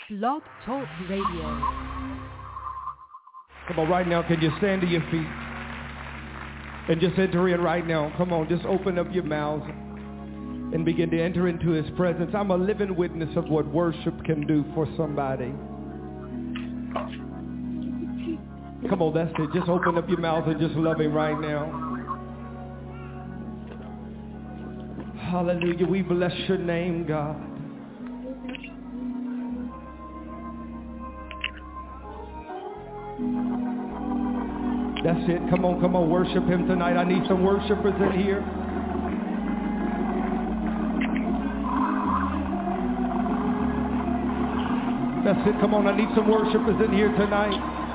Blog Talk Radio. Come on, right now, can you stand to your feet and just enter in right now? Come on, just open up your mouths and begin to enter into his presence. I'm a living witness of what worship can do for somebody. Come on, that's it. Just open up your mouth and just love him right now. Hallelujah. We bless your name, God. That's it. Come on, worship him tonight. I need some worshipers in here. That's it. Come on, I need some worshipers in here tonight.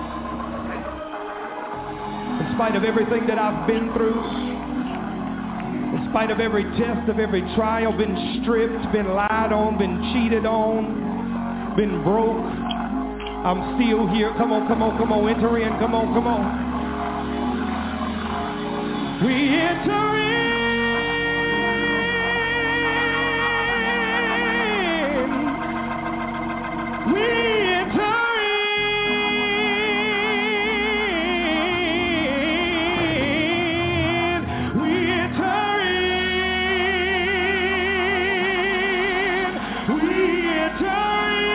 In spite of everything that I've been through, in spite of every test, of every trial, been stripped, been lied on, been cheated on, been broke, I'm still here. Come on, enter in. Come on. We enter in. We enter in. We enter in. We enter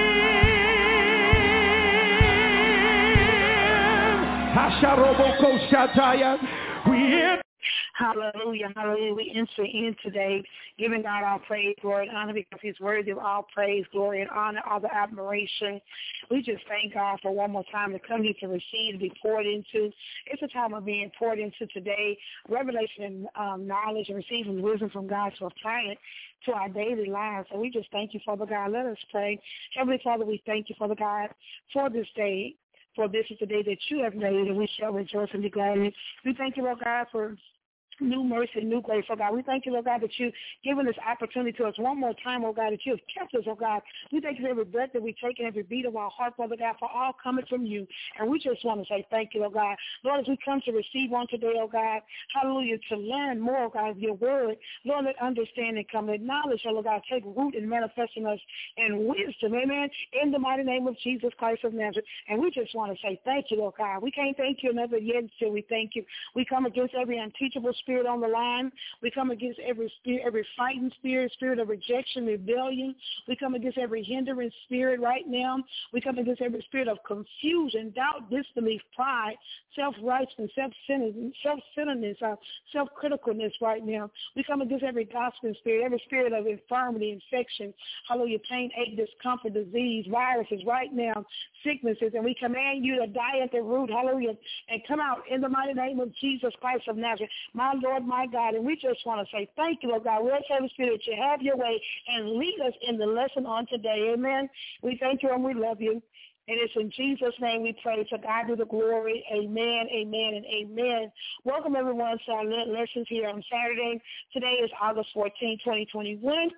in. Hasharoboko Shataya. We enter. Hallelujah, hallelujah. We enter in today, giving God all praise, glory, and honor, because he's worthy of all praise, glory, and honor, all the admiration. We just thank God for one more time to come here to receive, to be poured into. It's a time of being poured into today, revelation and knowledge, and receiving wisdom from God to apply it to our daily lives. So we just thank you, Father God. Let us pray. Heavenly Father, we thank you, Father God, for this day. For this is the day that you have made, and we shall rejoice and be glad in it. We thank you, Lord God, for new mercy, new grace, oh God. We thank you, Lord God, that you've given this opportunity to us one more time, oh God, that you have kept us, oh God. We thank you for every breath that we take and every beat of our heart, Father God, for all coming from you. And we just want to say thank you, oh God. Lord, as we come to receive on today, oh God, hallelujah, to learn more, oh God, of your word, Lord, let understanding come, let knowledge, oh God, take root and manifest in us in wisdom, amen, in the mighty name of Jesus Christ of Nazareth. And we just want to say thank you, Lord God. We can't thank you enough yet until we thank you. We come against every unteachable spirit on the line. We come against every spirit, every fighting spirit of rejection, rebellion. We come against every hindering spirit right now. We come against every spirit of confusion, doubt, disbelief, pride, self-righteousness, self-centeredness, self-criticalness right now. We come against every gossiping spirit, every spirit of infirmity, infection, hallelujah, pain, ache, discomfort, disease, viruses right now, sicknesses, and we command you to die at the root, hallelujah, and come out in the mighty name of Jesus Christ of Nazareth, my Lord, my God. And we just want to say thank you, Lord God. We ask, Holy Spirit, you have your way and lead us in the lesson on today. Amen. We thank you and we love you. And it's in Jesus' name we pray. To God be the glory. Amen, amen, and amen. Welcome, everyone, to our lessons here on Saturday. Today is August 14, 2021.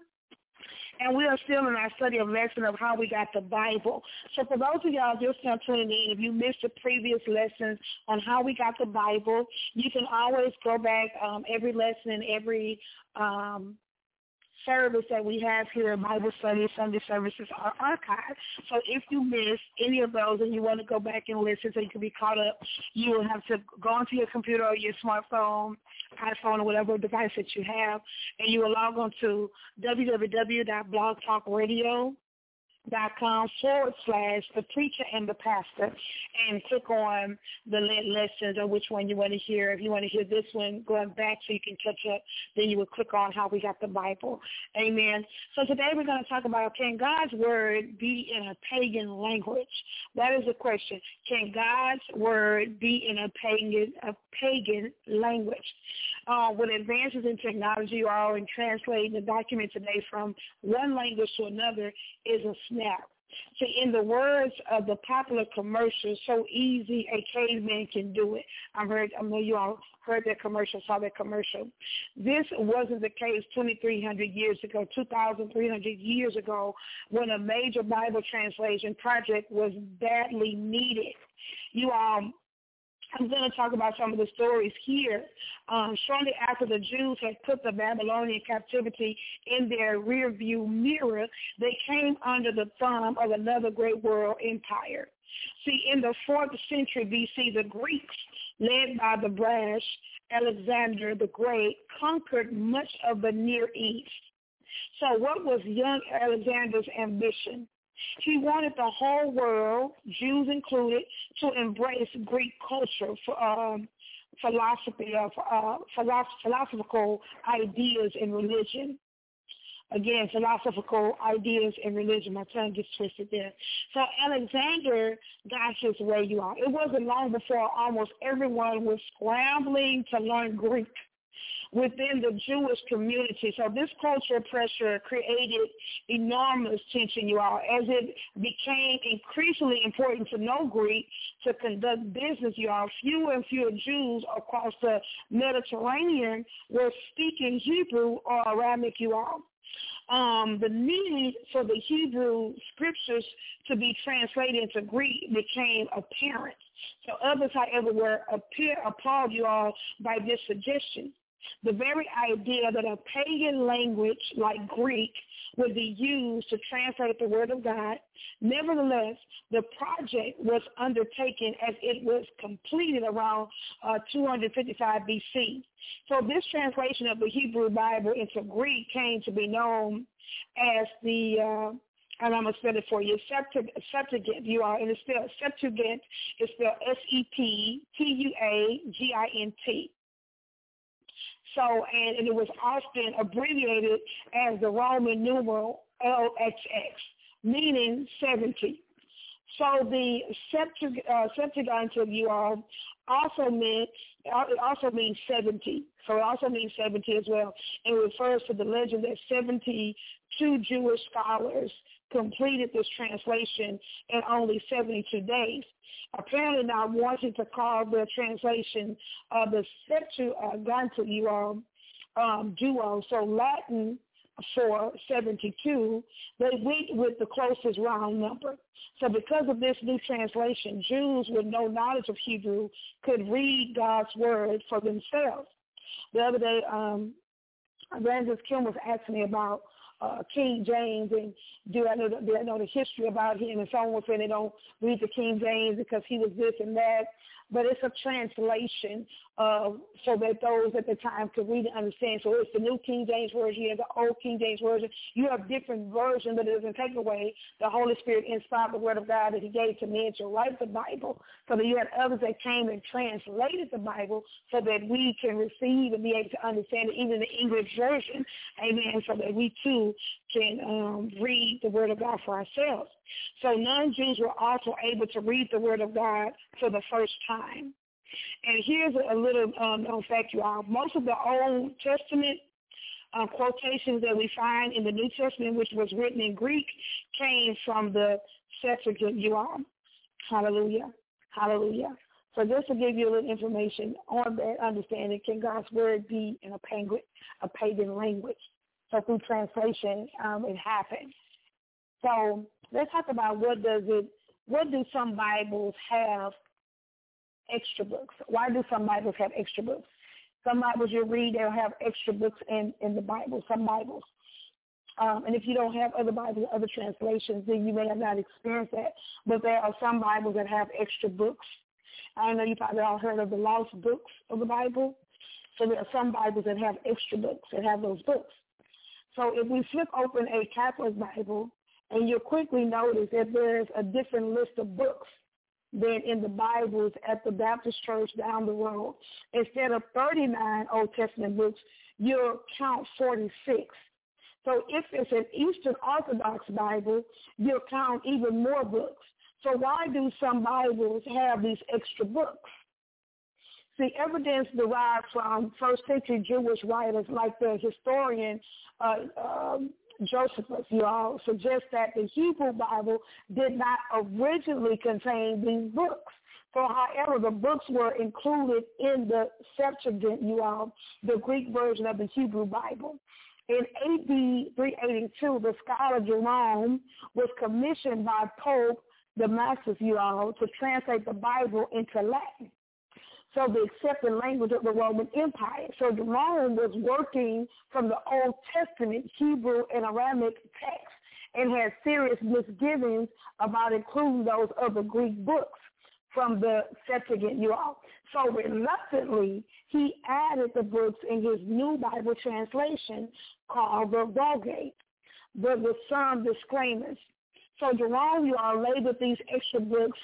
And we are still in our study of lesson of how we got the Bible. So for those of y'all just now tuning in, if you missed the previous lessons on how we got the Bible, you can always go back every lesson and every service that we have here, Bible study, Sunday services are archived. So if you miss any of those and you want to go back and listen so you can be caught up, you will have to go onto your computer or your smartphone, iPhone, or whatever device that you have, and you will log on to www.blogtalkradio.com/the preacher and the pastor, and click on the lessons or which one you want to hear. If you want to hear this one going back so you can catch up, then you will click on how we got the Bible. Amen. So today we're going to talk about, can God's word be in a pagan language? That is the question. Can God's word be in a pagan language? With advances in technology or in translating the document today from one language to another is a snap. So in the words of the popular commercial, so easy a caveman can do it. I know you all heard that commercial, saw that commercial. This wasn't the case 2,300 years ago, 2,300 years ago, when a major Bible translation project was badly needed. You all I'm going to talk about some of the stories here. Shortly after the Jews had put the Babylonian captivity in their rearview mirror, they came under the thumb of another great world empire. See, in the 4th century BC, the Greeks, led by the brash Alexander the Great, conquered much of the Near East. So what was young Alexander's ambition? He wanted the whole world, Jews included, to embrace Greek culture, philosophical ideas in religion. Again, philosophical ideas in religion. My tongue gets twisted there. So Alexander got his way, you all. It wasn't long before almost everyone was scrambling to learn Greek within the Jewish community. So this cultural pressure created enormous tension, you all, as it became increasingly important to know Greek to conduct business, you all. Fewer and fewer Jews across the Mediterranean were speaking Hebrew or Aramaic, you all. The need for the Hebrew scriptures to be translated into Greek became apparent. So others, however, were appalled, you all, by this suggestion. The very idea that a pagan language like Greek would be used to translate the Word of God. Nevertheless, the project was undertaken as it was completed around 255 BC. So this translation of the Hebrew Bible into Greek came to be known as the and I'm going to spell it for you, Septuagint, you are, and it's spelled Septuagint, it's spelled Septuagint. So, and it was often abbreviated as the Roman numeral LXX, meaning 70. So the Septuagint, you all, also means 70. So it also means 70 as well. And it refers to the legend that 72 Jewish scholars completed this translation in only 72 days. Apparently not wanting to call the translation of the Septuagint, you all, duo, so Latin for 72, they went with the closest round number. So because of this new translation, Jews with no knowledge of Hebrew could read God's word for themselves. The other day, Evangelist Kim was asking me about King James, and do I know the history about him? And someone was saying they don't read the King James because he was this and that. But it's a translation so that those at the time could read and understand. So it's the New King James Version and the Old King James Version. You have different versions, but it doesn't take away the Holy Spirit inspired the Word of God that he gave to men to write the Bible. So that you had others that came and translated the Bible so that we can receive and be able to understand it, even the English version, amen, so that we too can read the Word of God for ourselves. So non-Jews were also able to read the Word of God for the first time. And here's a little known fact, you all. Most of the Old Testament quotations that we find in the New Testament, which was written in Greek, came from the Septuagint, you all. Hallelujah. Hallelujah. So just to give you a little information on that understanding, can God's Word be in a pagan language? So through translation, it happened. So let's talk about what do some Bibles have extra books? Why do some Bibles have extra books? Some Bibles you read, they'll have extra books in the Bible, some Bibles. And if you don't have other Bibles, other translations, then you may have not experienced that. But there are some Bibles that have extra books. I know you probably all heard of the lost books of the Bible. So there are some Bibles that have extra books, that have those books. So if we flip open a Catholic Bible, and you'll quickly notice that there's a different list of books than in the Bibles at the Baptist church down the road. Instead of 39 Old Testament books, you'll count 46. So if it's an Eastern Orthodox Bible, you'll count even more books. So why do some Bibles have these extra books? See, evidence derived from first century Jewish writers like the historian Josephus, you all, suggest that the Hebrew Bible did not originally contain these books. So, however, the books were included in the Septuagint, you all, the Greek version of the Hebrew Bible. In AD 382, the scholar Jerome was commissioned by Pope Damasus, you all, to translate the Bible into Latin. so the accepted language of the Roman Empire. So Jerome was working from the Old Testament, Hebrew, and Aramaic texts, and had serious misgivings about including those other Greek books from the Septuagint, you all. So reluctantly, he added the books in his new Bible translation called the Vulgate, but with some disclaimers. So Jerome, you all, labeled these extra books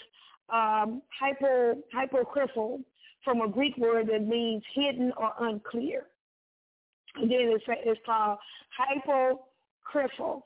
hypocryphal, from a Greek word that means hidden or unclear. And then it's called hypocryphal,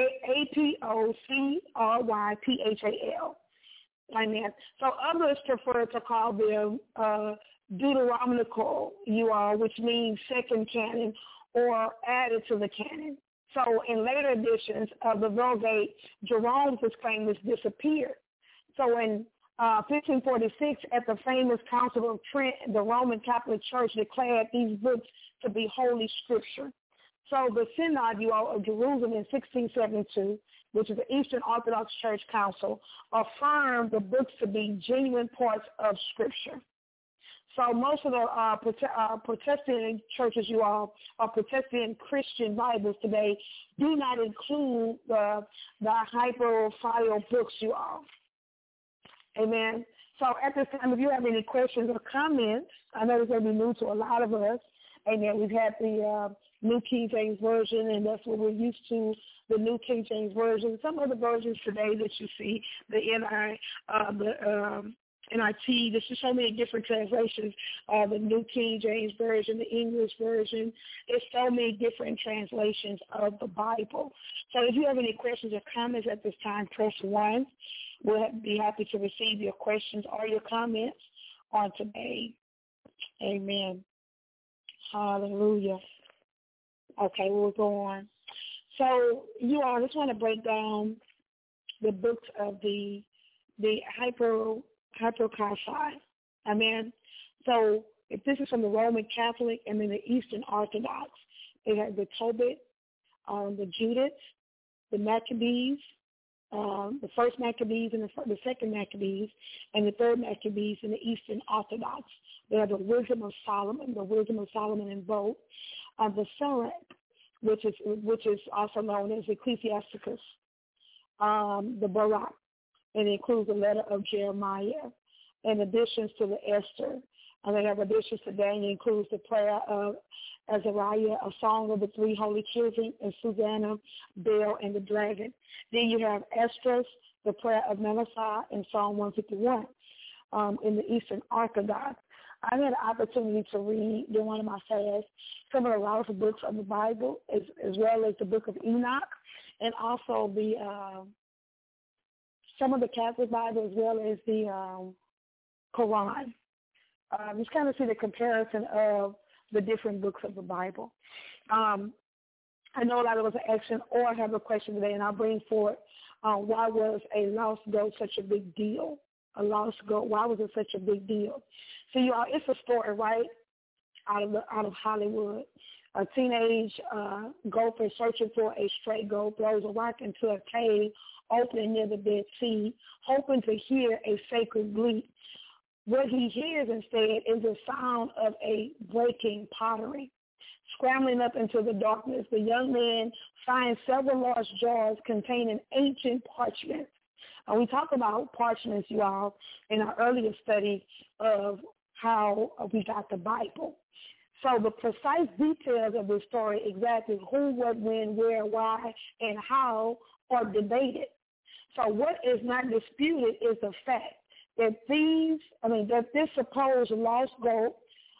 APOCRYPHAL. Amen. So others prefer to call them Deuteronomical, you all, which means second canon or added to the canon. So in later editions of the Vulgate, Jerome's disclaimers disappeared. So in 1546, at the famous Council of Trent, the Roman Catholic Church declared these books to be Holy Scripture. So the Synod, you all, of Jerusalem in 1672, which is the Eastern Orthodox Church Council, affirmed the books to be genuine parts of Scripture. So most of the Protestant churches, you all, or Protestant Christian Bibles today, do not include the hypophile books, you all. Amen. So at this time, if you have any questions or comments, I know it's going to be new to a lot of us. Amen. We've had the New King James Version, and that's what we're used to, the New King James Version. Some other versions today that you see, the NIT, there's just so many different translations, the New King James Version, the English Version. There's so many different translations of the Bible. So if you have any questions or comments at this time, press 1. We'll be happy to receive your questions or your comments on today. Amen. Hallelujah. Okay, we'll go on. So you all, I just want to break down the books of the hypocrypha. Amen. So if this is from the Roman Catholic and then the Eastern Orthodox, they have the Tobit, the Judith, the Maccabees, the first Maccabees and the second Maccabees, and the third Maccabees in the Eastern Orthodox. They have the Wisdom of Solomon in both. The Sirach, which is also known as Ecclesiasticus, the Barak, and it includes the letter of Jeremiah, and additions to the Esther. And they have additions to Daniel, includes the prayer of Azariah, a song of the three holy children, and Susanna, Bel, and the dragon. Then you have Esdras, the prayer of Manasseh, in Psalm 151 in the Eastern Orthodox. I had an opportunity to read during one of my fasts some of the lost books of the Bible, as well as the book of Enoch, and also the some of the Catholic Bible, as well as the Quran. Just kind of see the comparison of the different books of the Bible. I know a lot of us are asking or have a question today, and I'll bring forth why was a lost goat such a big deal? A lost goat, why was it such a big deal? So, you all, it's a story, right, out of Hollywood. A teenage gopher searching for a stray goat throws a rock into a cave opening near the Dead Sea, hoping to hear a sacred bleat. What he hears instead is the sound of a breaking pottery. Scrambling up into the darkness, the young man finds several large jars containing ancient parchments. We talked about parchments, you all, in our earlier study of how we got the Bible. So the precise details of the story, exactly who, what, when, where, why, and how, are debated. So what is not disputed is the fact that this supposed lost goat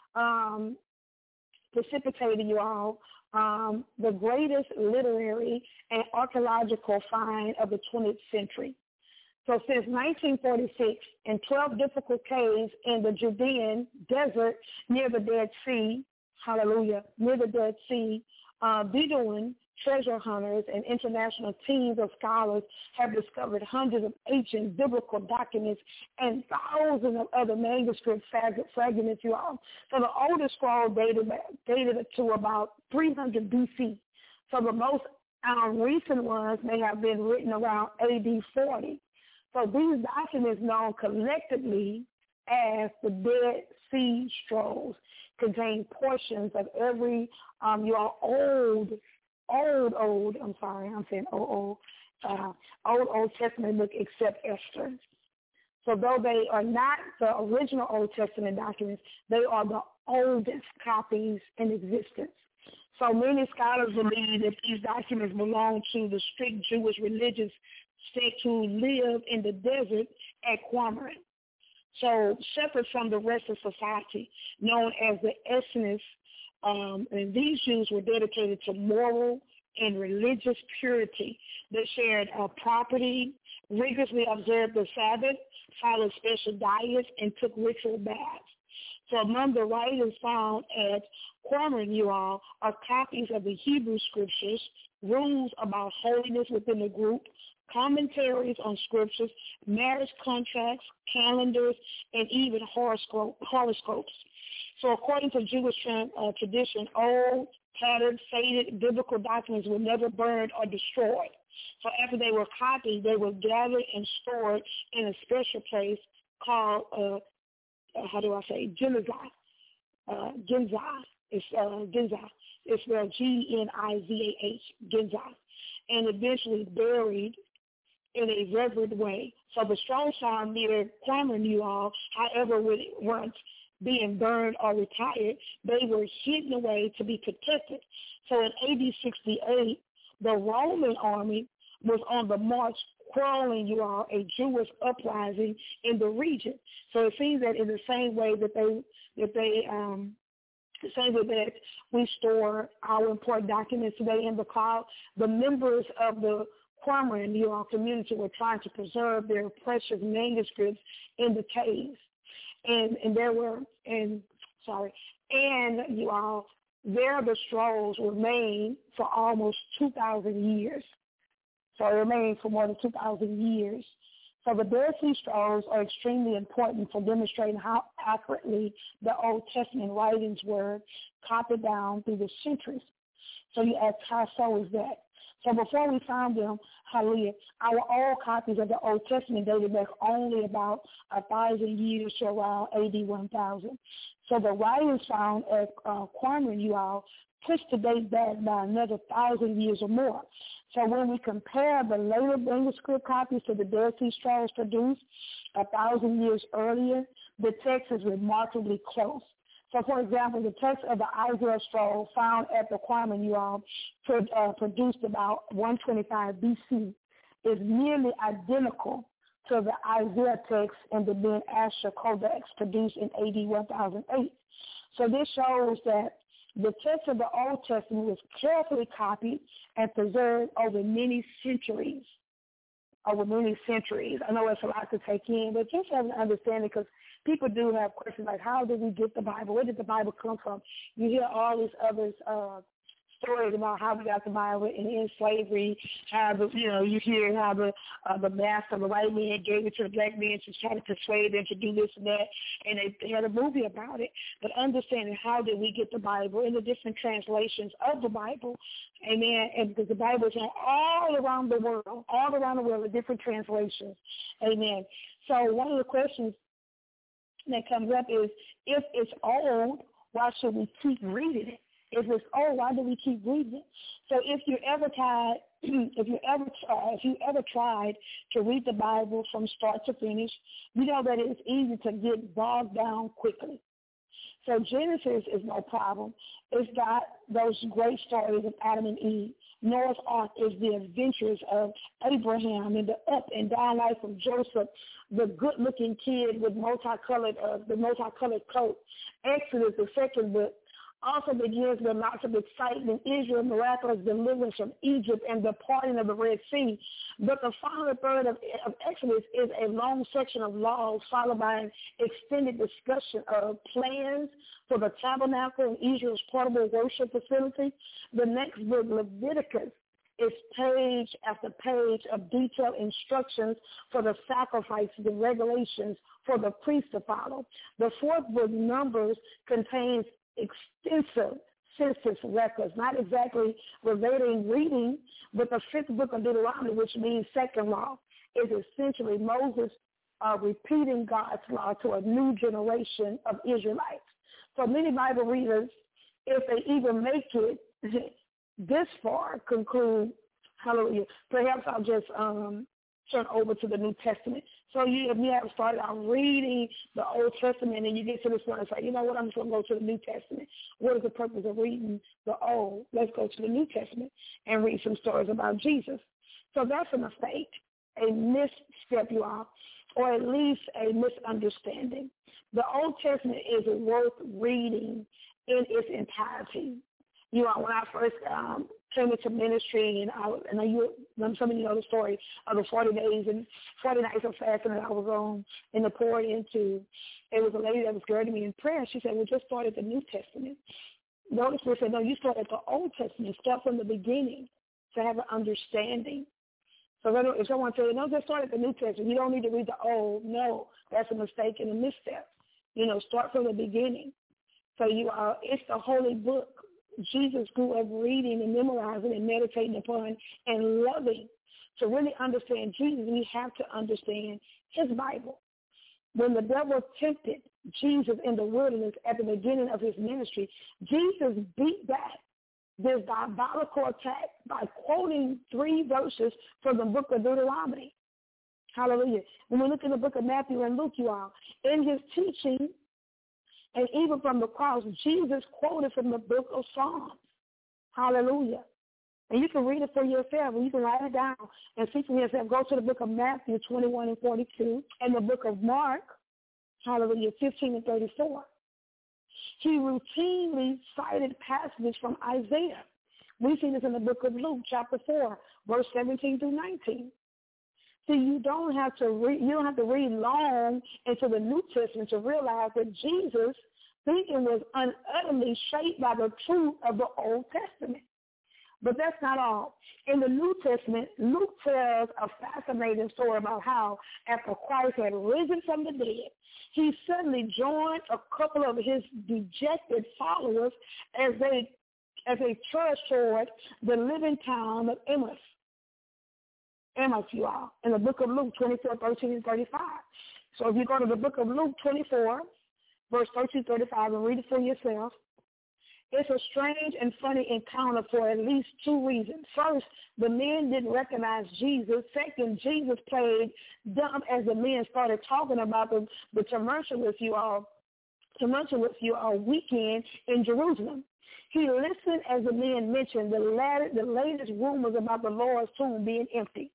precipitated, you all, the greatest literary and archaeological find of the 20th century. So since 1946, in 12 difficult caves in the Judean desert near the Dead Sea, hallelujah, near the Dead Sea, Bedouin treasure hunters and international teams of scholars have discovered hundreds of ancient biblical documents and thousands of other manuscript fragments, you all. So the oldest scroll dated to about 300 BC. So the most recent ones may have been written around AD 40. So these documents known collectively as the Dead Sea Scrolls contain portions of every old Testament book except Esther. So though they are not the original Old Testament documents, they are the oldest copies in existence. So many scholars believe that these documents belong to the strict Jewish religious sect who lived in the desert at Qumran. So separate from the rest of society, known as the Essenes, and these Jews were dedicated to moral and religious purity. They shared property, rigorously observed the Sabbath, followed special diets, and took ritual baths. So among the writings found at Qumran, are copies of the Hebrew scriptures, rules about holiness within the group, commentaries on scriptures, marriage contracts, calendars, and even horoscopes. So according to Jewish tradition, old, tattered, faded biblical documents were never burned or destroyed. So after they were copied, they were gathered and stored in a special place called, Genzah. It's Genzah. It's spelled Ginizah, Genzah, and eventually buried in a reverent way. So the Strong's farm near Qumran, however, weren't being burned or retired, they were hidden away to be protected. So in AD 68, the Roman army was on the march, quelling a Jewish uprising in the region. So it seems that in the same way that we store our important documents today in the cloud, the members of the Qumran community were trying to preserve their precious manuscripts in the caves. And there the scrolls remained for almost 2,000 years. So it remained for more than 2,000 years. So the Dead Sea Scrolls are extremely important for demonstrating how accurately the Old Testament writings were copied down through the centuries. So you ask, how so is that? So before we found them, hallelujah, our old copies of the Old Testament dated back only about 1,000 years to around AD 1000. So the writings found at Qumran, pushed the date back by another 1,000 years or more. So when we compare the later manuscript copies to the Dead Sea Scrolls produced 1,000 years earlier, the text is remarkably close. So, for example, the text of the Isaiah scroll found at the Qumran, produced about 125 BC, is nearly identical to the Isaiah text in the Ben Asher Codex produced in AD 1008. So this shows that the text of the Old Testament was carefully copied and preserved over many centuries. I know it's a lot to take in, but just have an understanding, because people do have questions like, how did we get the Bible? Where did the Bible come from? You hear all these other stories about how we got the Bible in slavery, how you hear how the master, the white man, gave it to the black man to try to persuade them to do this and that, and they had a movie about it. But understanding how did we get the Bible in the different translations of the Bible, amen, and because the Bible is all around the world, in different translations, amen. So one of the questions that comes up is, if it's old, why should we keep reading it? If it's old, why do we keep reading it? So if you ever tried to read the Bible from start to finish, you know that it's easy to get bogged down quickly. So Genesis is no problem. It's got those great stories of Adam and Eve. Noah's Ark is the adventures of Abraham and the up and down life of Joseph, the good-looking kid with the multicolored coat. Exodus, the second book, also begins with lots of excitement. Israel, miraculous deliverance from Egypt and the parting of the Red Sea. But the final third of Exodus is a long section of laws followed by an extended discussion of plans for the tabernacle and Israel's portable worship facility. The next book, Leviticus, is page after page of detailed instructions for the sacrifices and regulations for the priests to follow. The fourth book, Numbers, contains extensive census records, not exactly relating reading, but the fifth book of Deuteronomy, which means second law, is essentially Moses repeating God's law to a new generation of Israelites. So many Bible readers, if they even make it this far, conclude, hallelujah, perhaps I'll just turn over to the New Testament. So if you have started out reading the Old Testament and you get to this point and say, you know what, I'm just going to go to the New Testament. What is the purpose of reading the Old? Let's go to the New Testament and read some stories about Jesus. So that's a mistake, a misstep, you all, or at least a misunderstanding. The Old Testament is worth reading in its entirety. You know, when I first came into ministry, and some of you know the story of the 40 days and 40 nights of fasting that I was on and the poured into, it was a lady that was guiding me in prayer. She said, we just started the New Testament. The Holy Spirit said, no, you started the Old Testament. Start from the beginning to have an understanding. So if someone says, no, just start at the New Testament, you don't need to read the Old. No, that's a mistake and a misstep. You know, start from the beginning. So it's the holy book. Jesus grew up reading and memorizing and meditating upon and loving. To really understand Jesus, we have to understand his Bible. When the devil tempted Jesus in the wilderness at the beginning of his ministry, Jesus beat back this diabolical attack by quoting 3 verses from the book of Deuteronomy. Hallelujah. When we look in the book of Matthew and Luke, you all, in his teaching, and even from the cross, Jesus quoted from the book of Psalms. Hallelujah. And you can read it for yourself, and you can write it down and see for yourself. Go to the book of Matthew 21 and 42, and the book of Mark, hallelujah, 15 and 34. He routinely cited passages from Isaiah. We see this in the book of Luke, chapter 4, verse 17 through 19. See, you don't have to read long into the New Testament to realize that Jesus' thinking was unutterably shaped by the truth of the Old Testament. But that's not all. In the New Testament, Luke tells a fascinating story about how after Christ had risen from the dead, he suddenly joined a couple of his dejected followers as they trudged toward the living town of Emmaus, you all, in the book of Luke 24, 13 and 35. So if you go to the book of Luke 24, verse 13, 35, and read it for yourself, it's a strange and funny encounter for at least 2 reasons. First, the men didn't recognize Jesus. Second, Jesus played dumb as the men started talking about the tumultuous weekend in Jerusalem. He listened as the men mentioned the latest rumors about the Lord's tomb being empty.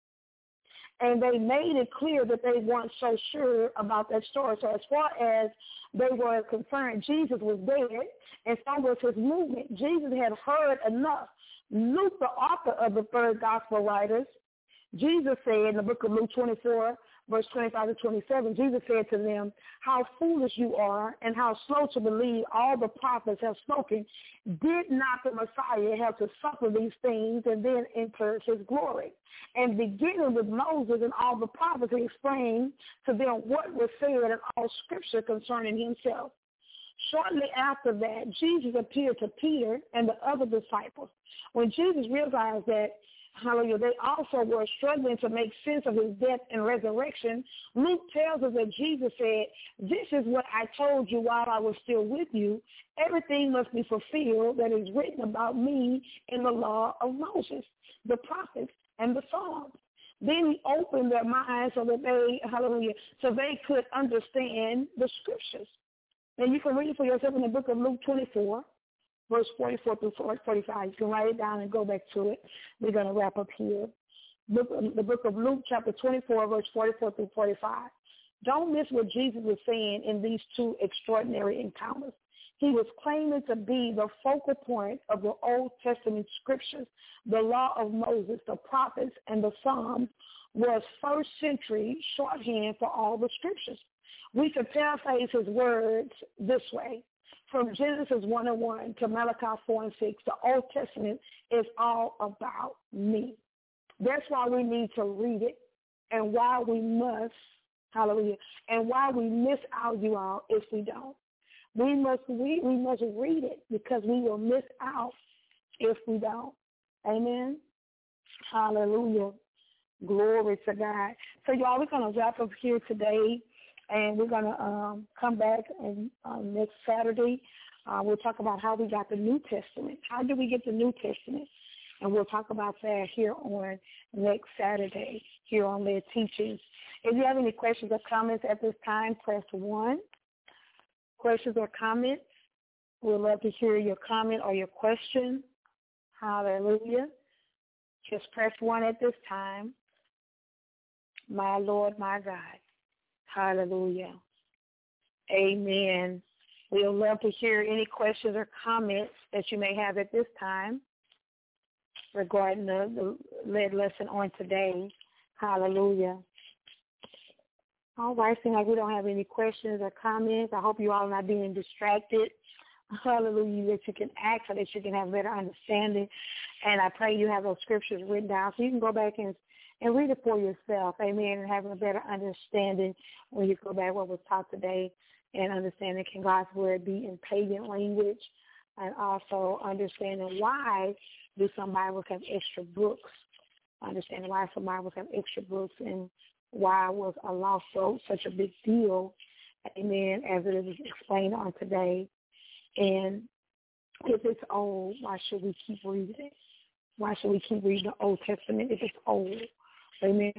And they made it clear that they weren't so sure about that story. So as far as they were concerned, Jesus was dead, and so was his movement. Jesus had heard enough. Luke, the author of the third gospel writers, Jesus said in the book of Luke 24, verse 25 to 27, Jesus said to them, how foolish you are and how slow to believe all the prophets have spoken. Did not the Messiah have to suffer these things and then enter his glory? And beginning with Moses and all the prophets, he explained to them what was said in all scripture concerning himself. Shortly after that, Jesus appeared to Peter and the other disciples. When Jesus realized that, hallelujah, they also were struggling to make sense of his death and resurrection, Luke tells us that Jesus said, this is what I told you while I was still with you. Everything must be fulfilled that is written about me in the law of Moses, the prophets, and the Psalms. Then he opened their minds so that they could understand the scriptures. And you can read it for yourself in the book of Luke 24. Verse 44 through 45. You can write it down and go back to it. We're going to wrap up here. The book of Luke, chapter 24, verse 44 through 45. Don't miss what Jesus was saying in these 2 extraordinary encounters. He was claiming to be the focal point of the Old Testament scriptures. The law of Moses, the prophets, and the Psalms was first century shorthand for all the scriptures. We can paraphrase his words this way. From Genesis 1:1 to Malachi 4:6, the Old Testament is all about me. That's why we need to read it, and why we must, hallelujah, and why we miss out, you all, if we don't. We must read it because we will miss out if we don't. Amen. Hallelujah. Glory to God. So, y'all, we're going to wrap up here today, and we're going to come back next Saturday. We'll talk about how we got the New Testament. How did we get the New Testament? And we'll talk about that here on next Saturday, here on Led Teachings. If you have any questions or comments at this time, press 1. Questions or comments? We'd love to hear your comment or your question. Hallelujah. Just press 1 at this time. My Lord, my God. Hallelujah. Amen. We'd love to hear any questions or comments that you may have at this time regarding the lead lesson on today. Hallelujah. All right, seems like we don't have any questions or comments. I hope you all are not being distracted. Hallelujah, that you can ask so that you can have better understanding. And I pray you have those scriptures written down so you can go back and read it for yourself. Amen, and having a better understanding when you go back what was taught today and understanding can God's word be in pagan language, and also understanding why do some Bibles have extra books, understanding why some Bibles have extra books, and why was a lost boat such a big deal, amen, as it is explained on today. And if it's old, why should we keep reading it? Why should we keep reading the Old Testament if it's old? Amen.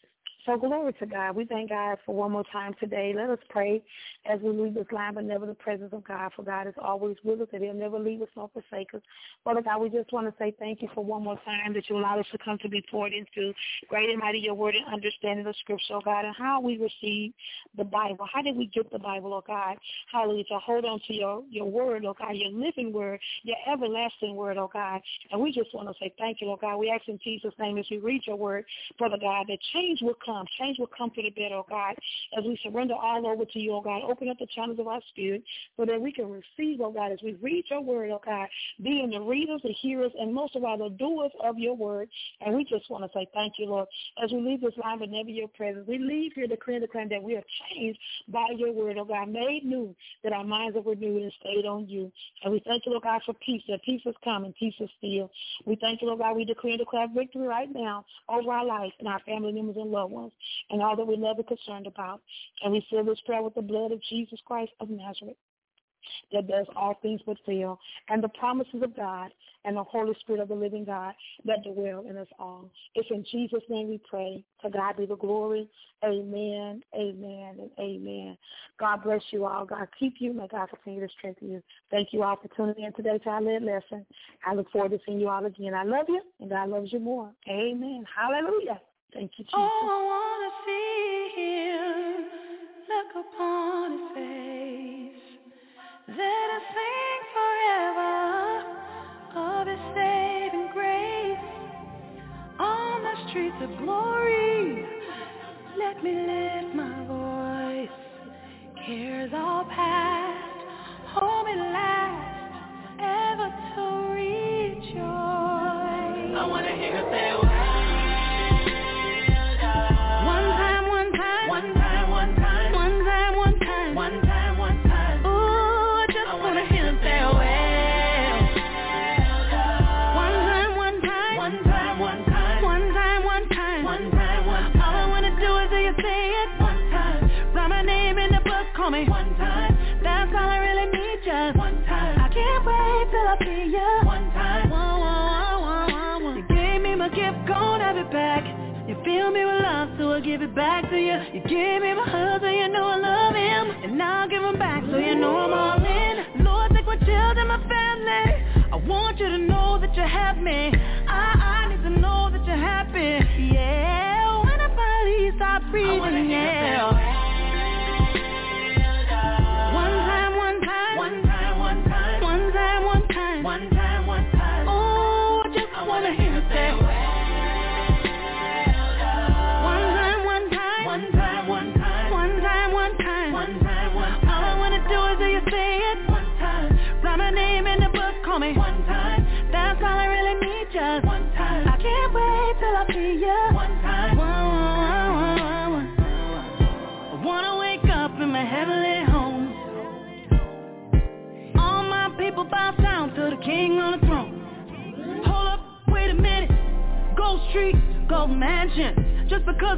So glory to God. We thank God for one more time today. Let us pray as we leave this line, but never the presence of God, for God is always with us, and he'll never leave us nor forsake us. Father God, we just want to say thank you for one more time that you allowed us to come to be poured into great and mighty your word and understanding of Scripture, oh God, and how we receive the Bible. How did we get the Bible, oh God? Hallelujah. To hold on to your word, oh God, your living word, your everlasting word, oh God. And we just want to say thank you, oh God. We ask in Jesus' name as we read your word, Father God, that change will come. Change will come for the better, oh God, as we surrender all over to you, oh God. Open up the channels of our spirit so that we can receive, oh God, as we read your word, oh God, being the readers, the hearers, and most of all, the doers of your word. And we just want to say thank you, Lord. As we leave this line but never your presence, we leave here declaring that we are changed by your word, oh God, made new, that our minds are renewed and stayed on you. And we thank you, Lord God, for peace, that peace is coming, peace is still. We thank you, Lord God, we declare victory right now over our life and our family members and loved ones, and all that we love and concerned about. And we seal this prayer with the blood of Jesus Christ of Nazareth, that does all things but fail, and the promises of God and the Holy Spirit of the living God that dwell in us all. It's in Jesus' name we pray. To God be the glory. Amen, amen, and amen. God bless you all. God keep you. May God continue to strengthen you. Thank you all for tuning in today to our Led Lesson. I look forward to seeing you all again. I love you, and God loves you more. Amen. Hallelujah. Thank you, Jesus. Oh, I want to see him, look upon his face. Let us sing forever of his saving grace. On the streets of glory, let me lift my voice. Cares all past, hold me last, ever to rejoice. I want to hear her say, me one time, that's all I really need, just one time. I can't wait till I see you one time. Whoa. You gave me my gift, gon' have it back. You fill me with love, so I give it back to you. You gave me my husband, so you know I love him, and now I'll give him back, so you know I'm all in. Lord, take my children, my family. I want you to know that you have me. I need to know that you're happy. Yeah, when I finally stop breathing, yeah. Me one time, that's all I really need, just one time. I can't wait till I see you one time.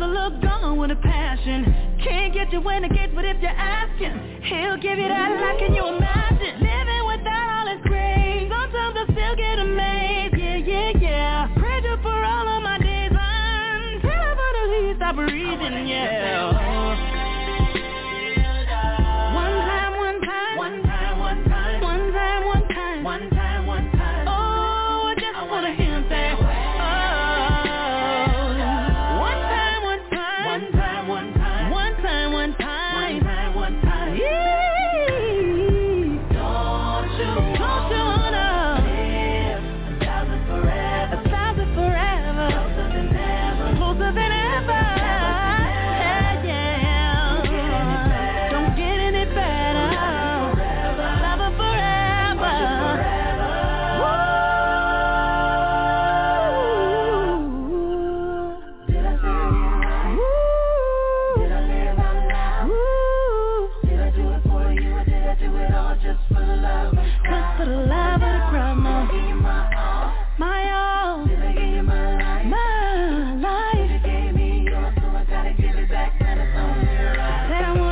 with a look, gone with a passion. Can't get you when to get, but if you're asking, he'll give you that like, can you imagine? Living without all his grace, sometimes I still get amazed. Yeah. Praise you for all of my days until I finally stop breathing, yeah.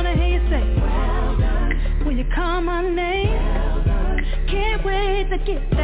Get